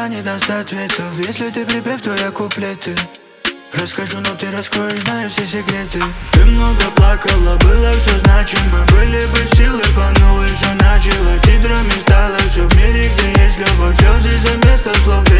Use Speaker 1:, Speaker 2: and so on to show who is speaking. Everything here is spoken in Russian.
Speaker 1: она не даст ответов. Если ты припев, то я куплеты. Расскажу, но ты раскроешь, знаю все секреты. Ты много плакала, было все значимо. Были бы силы, по новой все начало. Титрами стало все в мире, где есть любовь. Слезы за место слов.